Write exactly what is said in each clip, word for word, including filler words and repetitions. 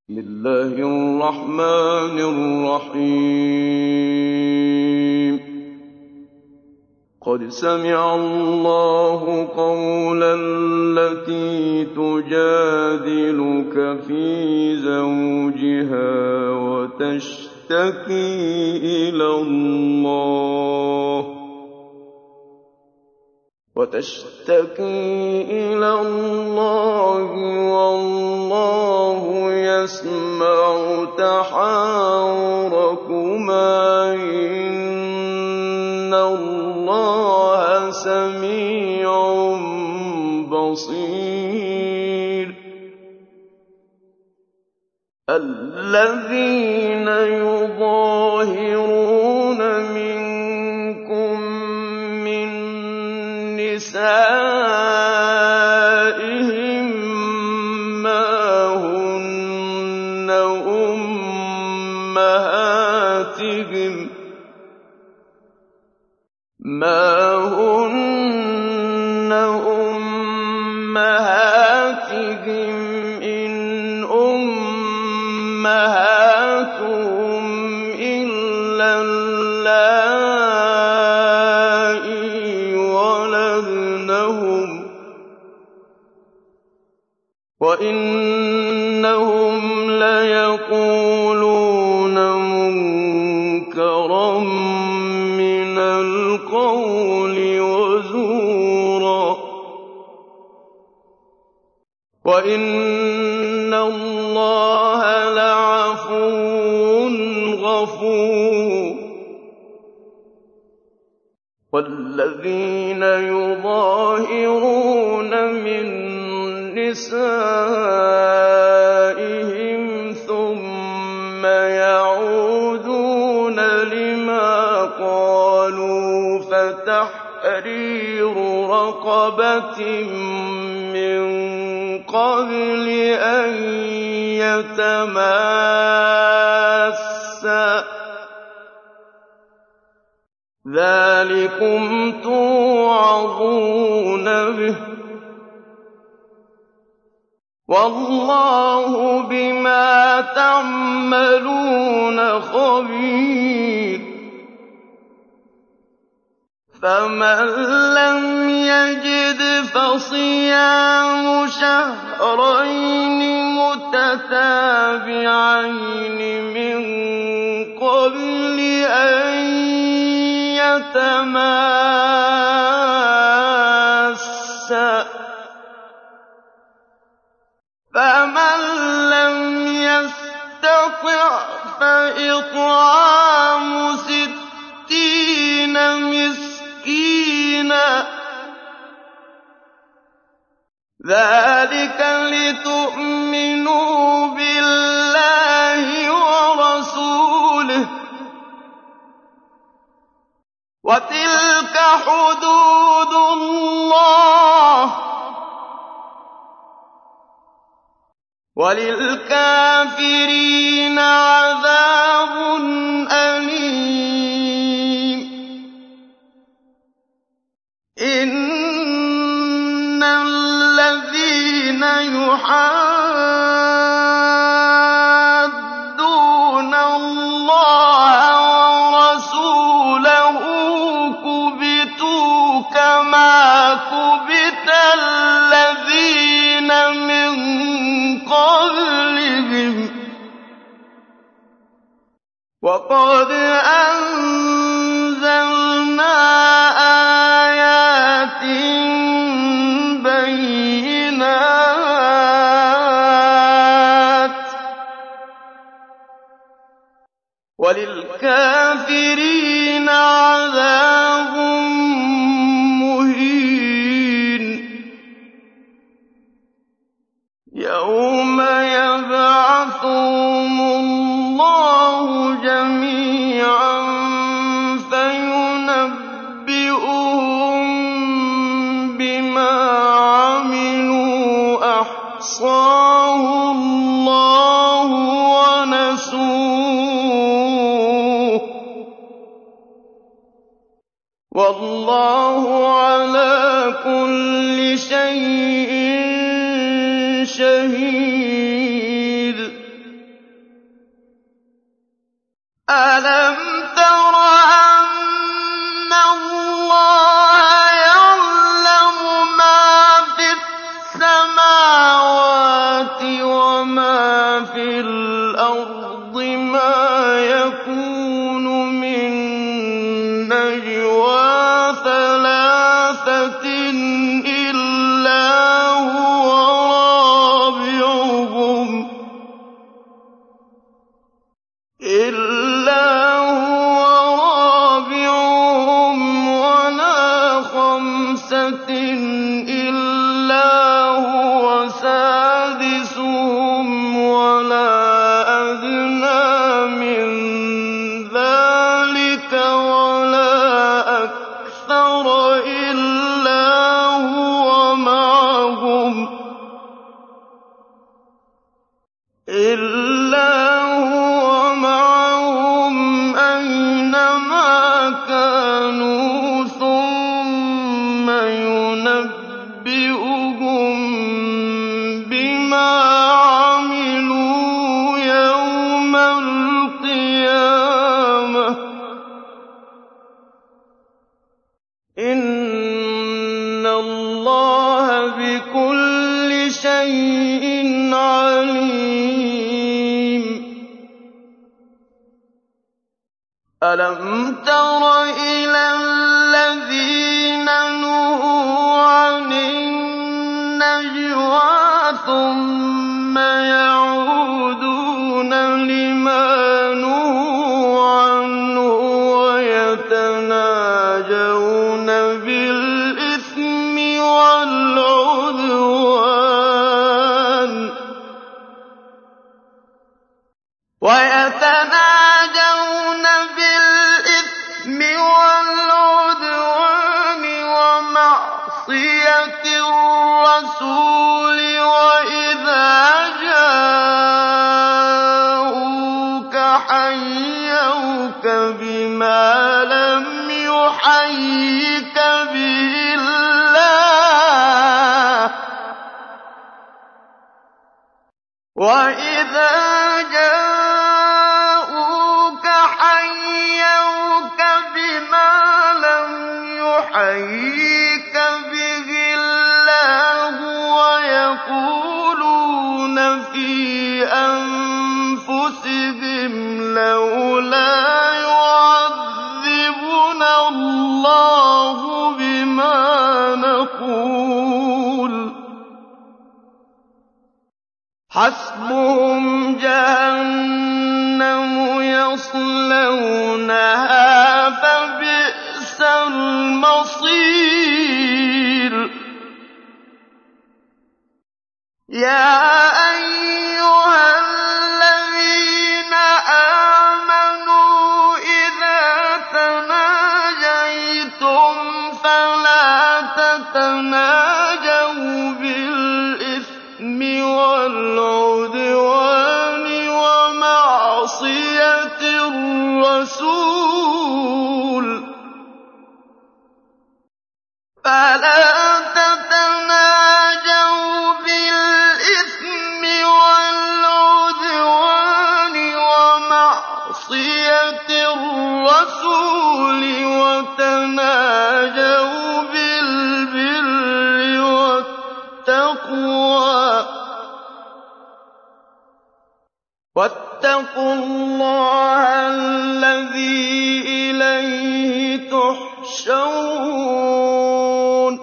بسم الله الرحمن الرحيم قد سمع الله قول التي تجادلك في زوجها وتشتكي إلى الله وتشتكي إلى الله والله يسمع تحاوركما إن الله سميع بصير الذين يظاهرون منكم من نسائهم ما هن أمهاتهم ما هن أمهاتهم إن أمهاتهم إلا اللائي ولدنهم وإنهم ليقولون منكرا من القول وزورا وإن الله لعفو غفور والذين يظاهرون من نسائهم ثم يعودون لما قالوا فتحرير رقبة من قبل أن يتماسا ذلكم توعظون به والله بما تعملون خبير فمن لم يجد فصيام شهرين متتابعين من قبل أن يتماسا فمن لم يستطع فإطعام ستين مسكينا ذلك لتؤمنوا بالله ورسوله وتلك حدود الله وللكافرين عذاب أليم إن الذين يحادون الله ورسوله كبتوا كما كبت الذين من قبلهم وقد أنزلنا آيات بينات وللكافرين عذاب مهين يوم يبعثهم الله جميعا فينبئهم بما عملوا أحصاه الله ونسوه والله على كل شيء شهيد أَلَمْ تَرَ أَنَّ اللَّهَ يَعْلَمُ مَا فِي السَّمَاوَاتِ وَمَا فِي الْأَرْضِ مَا يَكُونُ مِن نَّجْوَىٰ ثَلَاثَةٍ إِلَّا هُوَ رَابِعُهُمْ وَلَا خَمْسَةٍ إِلَّا هُوَ سَادِسُهُمْ وَلَا أَدْنَىٰ مِن ذَٰلِكَ وَلَا أَكْثَرَ إِلَّا هُوَ مَعَهُمْ أَيْنَمَا كَانُوا ثُمَّ يُنَبِّئُهُم بِمَا عَمِلُوا يَوْمَ الْقِيَامَةِ ۚ إِنَّ اللَّهَ بِكُلِّ شَيْءٍ عَلِيمٌ. أَلَمْ تَرَ إِلَى الَّذِينَ نُهُوا عَنِ النَّجْوَىٰ ثُمَّ يَعُودُونَ لِمَا نُهُوا عَنْهُ وَيَتَنَاجَوْنَ بِالْإِثْمِ وَالْعُدْوَانِ وَمَعْصِيَتِ الرَّسُولِ وَإِذَا جَاءُوكَ حَيَّوْكَ بِمَا لَمْ يُحَيِّكَ بِهِ اللَّهُ وَإِذَا جَاءُوكَ حَيَّوْكَ بِمَا لَمْ يُحَيِّكَ بِهِ اللَّهُ وَيَقُولُونَ فِي أَنفُسِهِمْ لَوْلَا يُعَذِّبُنَا اللَّهُ بِمَا نَقُولُ ۚ حَسْبُهُمْ جَهَنَّمُ يَصْلَوْنَهَا فَبِئْسَ الْمَصِيرُ. يَا أَيُّهَا الَّذِينَ آمَنُوا إِذَا تَنَاجَيْتُمْ فَلَا تَتَنَاجَوْا بِالْإِثْمِ وَالْعُدْوَانِ وَمَعْصِيَتِ الرَّسُولِ وَتَنَاجَوْا بِالْبِرِّ وَالتَّقْوَىٰ ۖ وَاتَّقُوا اللَّهَ الَّذِي إِلَيْهِ تُحْشَرُونَ.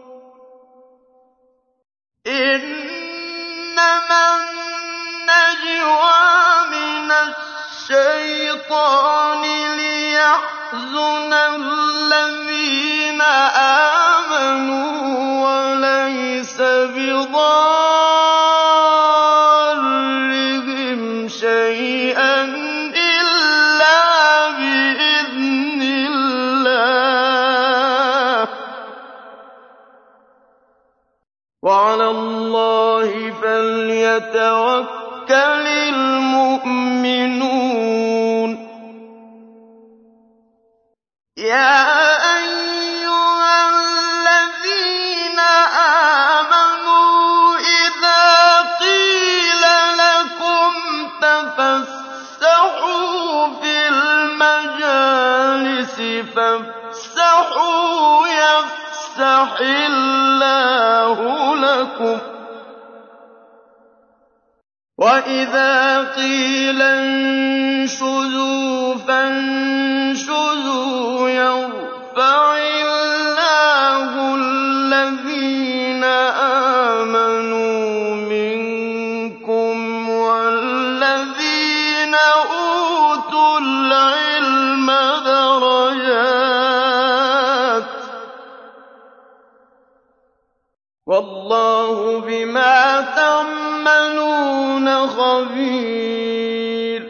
إِنَّمَا النَّجْوَىٰ مِنَ الشَّيْطَانِ لِيَحْزُنَ الَّذِينَ آمَنُوا وَلَيْسَ بِضَارِّهِمْ شَيْئًا إِلَّا بِإِذْنِ اللَّهِ ۚ وَعَلَى اللَّهِ فَلْيَتَوَكَّلِ الْمُؤْمِنُونَ. يَا أَيُّهَا الَّذِينَ آمَنُوا إِذَا قِيلَ لَكُمْ تَفَسَّحُوا فِي وَإِذَا قِيلَ انشُزُوا فَانشُزُوا يَرْفَعِ اللَّهُ الَّذِينَ آمَنُوا مِنكُمْ وَالَّذِينَ أُوتُوا الْعِلْمَ دَرَجَاتٍ ۚ وَاللَّهُ بِمَا تَعْمَلُونَ خَبِيرٌ.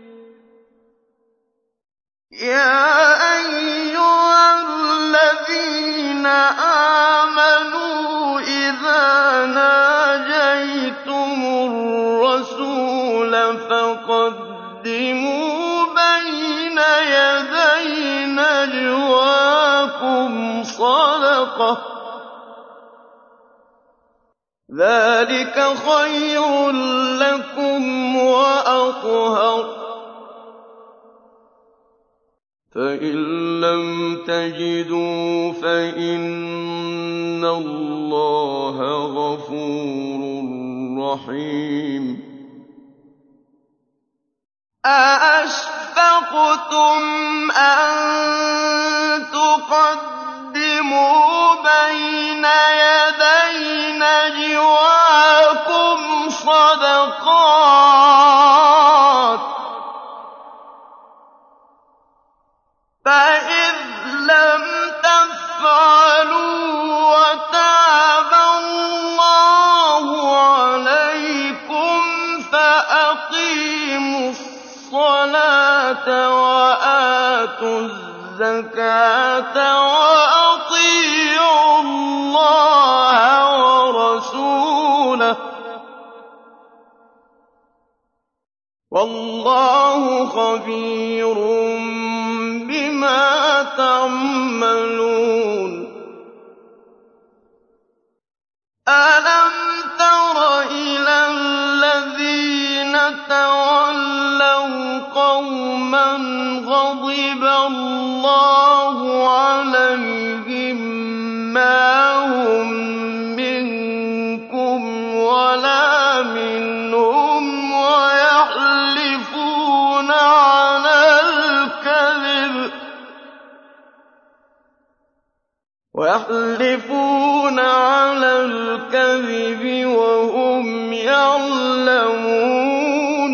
يَا أَيُّهَا الَّذِينَ آمَنُوا إِذَا نَاجَيْتُمُ الرَّسُولَ فَقَدِّمُوا بَيْنَ يَدَيْ نَجْوَاكُمْ صَدَقَةً ۚ ذَٰلِكَ خَيْرٌ لَّكُمْ وَأَطْهَرُ ۚ فَإِن لَّمْ تَجِدُوا فَإِنَّ اللَّهَ غَفُورٌ رَّحِيمٌ. أَأَشْفَقْتُمْ أَن تُقَدِّمُوا بَيْنَ يَدَيْ نَجْوَاكُمْ صَدَقَاتٍ ۚ فَإِذْ لَمْ تَفْعَلُوا وَتَابَ اللَّهُ عَلَيْكُمْ فَأَقِيمُوا الصَّلَاةَ وَآتُوا الزَّكَاةَ وَأَطِيعُوا اللَّهَ وَرَسُولَهُ ۚ وَاللَّهُ خَبِيرٌ بِمَا تَعْمَلُونَ. أَلَمْ تَرَ إِلَى الَّذِينَ تَوَلَّوْا قَوْمًا غَضِبَ اللَّهُ عَلَيْهِم مَّا هُم مِّنكُمْ وَلَا مِنْهُمْ وَيَحْلِفُونَ عَلَى الْكَذِبِ وَيَحْلِفُونَ عَلَى الْكَذِبِ وَهُمْ يَعْلَمُونَ.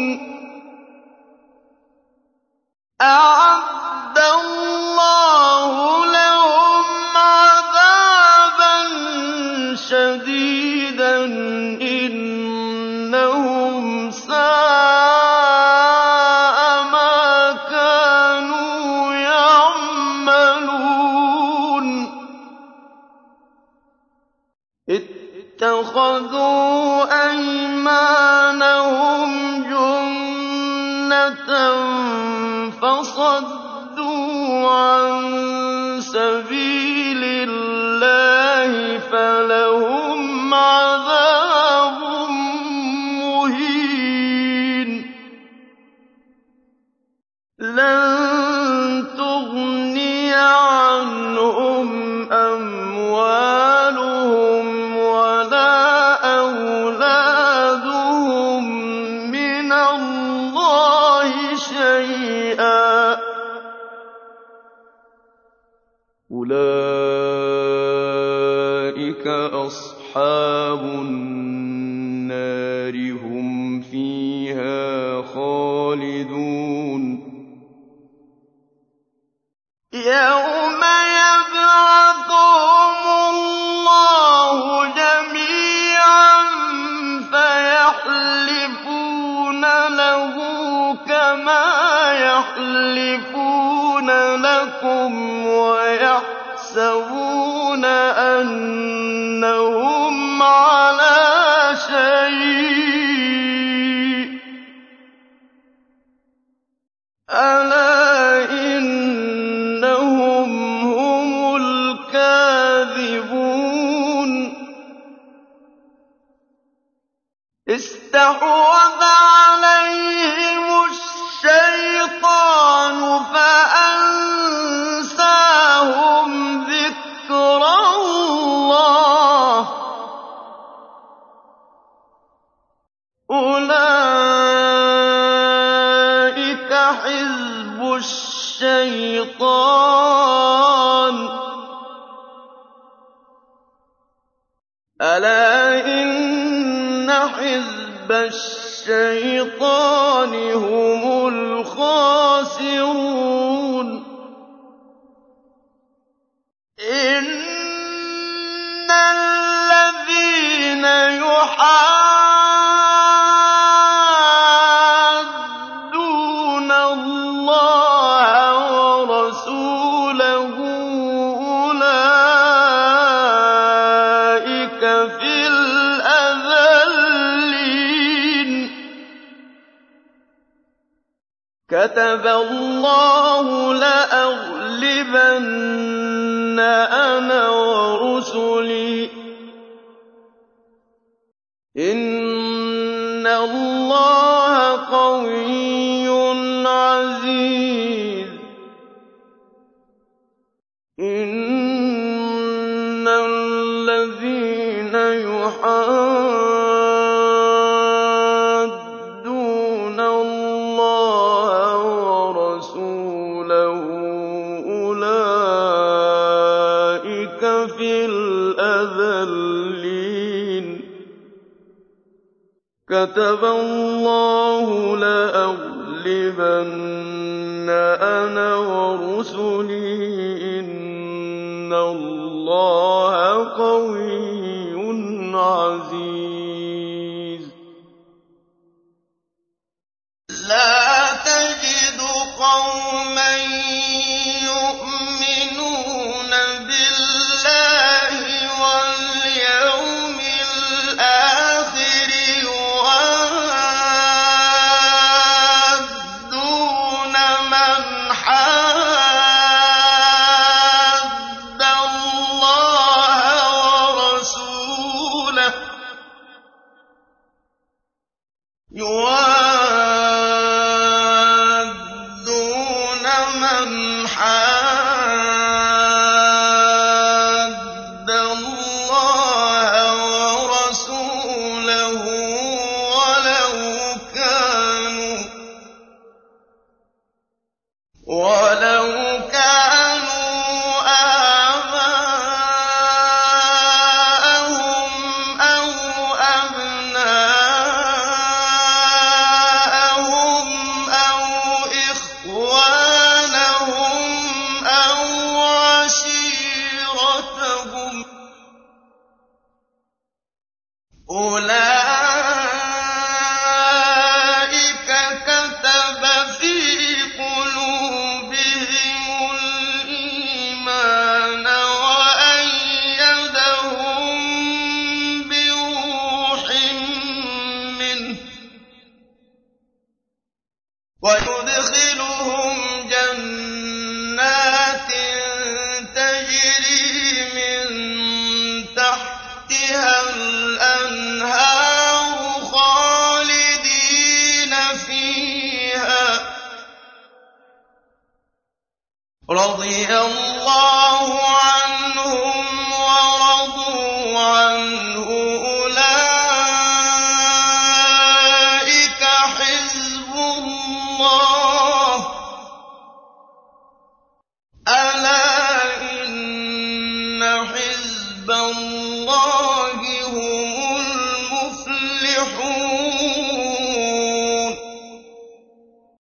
أَعَدَّ اللَّهُ لَهُمْ عَذَابًا شَدِيدًا إِنَّهُمْ سَاءَ مَا كَانُوا يَعْمَلُونَ. اتَّخَذُوا أَيْمَانَهُمْ جُنَّةً فَصَدُّوا عَن سَبِيلِ اللَّهِ فَلَهُمْ عَذَابٌ مُّهِينٌ. لَّن تُغْنِيَ عَنْهُمْ أَمْوَالُهُمْ وَلَا أَوْلَادُهُم مِّنَ اللَّهِ شَيْئًا ۚ أُولَٰئِكَ أَصْحَابُ النَّارِ ۖ هُمْ فِيهَا خَالِدُونَ. يَوْمَ يَبْعَثُهُمُ اللَّهُ جَمِيعًا فَيَحْلِفُونَ لَهُ كَمَا يَحْلِفُونَ لَكُمْ وَيَحْسَبُونَ أَنَّهُمْ عَلَىٰ شَيْءٍ ۚ أَلَا إِنَّهُمْ هُمُ الْكَاذِبُونَ. اسْتَحْوَذَ عَلَيْهِمُ الشَّيْطَانُ فَأَنسَاهُمْ ذِكْرَ اللَّهِ الشَّيْطَانِ أَلَا إِنَّ حِزْبَ الشَّيْطَانِ هُمُ الْخَاسِرُونَ إِنَّ الَّذِينَ يُحَادُّونَ اللَّهَ وَرَسُولَهُ أُولَٰئِكَ فِي الْأَذَلِّينَ كَتَبَ اللَّهُ لَأَغْلِبَنَّ أَنَا وَرُسُلِي ۚ إِنَّ اللَّهَ قَوِيٌّ عَزِيزٌ إِنَّ الَّذِينَ يُحَادُّونَ اللَّهَ وَرَسُولَهُ أُولَٰئِكَ فِي الْأَذَلِّينَ كَتَبَ اللَّهُ لَأَغْلِبَنَّ أَنَا وَرُسُلِي ۚ إِنَّ اللَّهَ قَوِيٌّ عَزِيزٌ لَّا تَجِدُ قَوْمًا يُؤْمِنُونَ بِاللَّهِ وَالْيَوْمِ الْآخِرِ يُوَادُّونَ مَنْ حَادَّ اللَّهَ وَرَسُولَهُ يُوَادُّونَ مَنْ حَادَّ اللَّهَ وَرَسُولَهُ وَلَوْ كَانُوا وَلَوْ كَانُوا آبَاءَهُمْ أَوْ أَبْنَاءَهُمْ أَوْ إِخْوَانَهُمْ أَوْ عَشِيرَتَهُمْ ۚ أُولَٰئِكَ كَتَبَ فِي قُلُوبِهِمُ الْإِيمَانَ وَأَيَّدَهُم بِرُوحٍ مِّنْهُ ۖ وَيُدْخِلُهُمْ جَنَّاتٍ تَجْرِي مِن تَحْتِهَا الْأَنْهَارُ خَالِدِينَ فِيهَا ۚ رَضِيَ اللَّهُ عَنْهُمْ وَرَضُوا عَنْهُ ۚ أُولَٰئِكَ حِزْبُ اللَّهِ ۚ أَلَا إِنَّ حِزْبَ اللَّهِ هُمُ الْمُفْلِحُونَ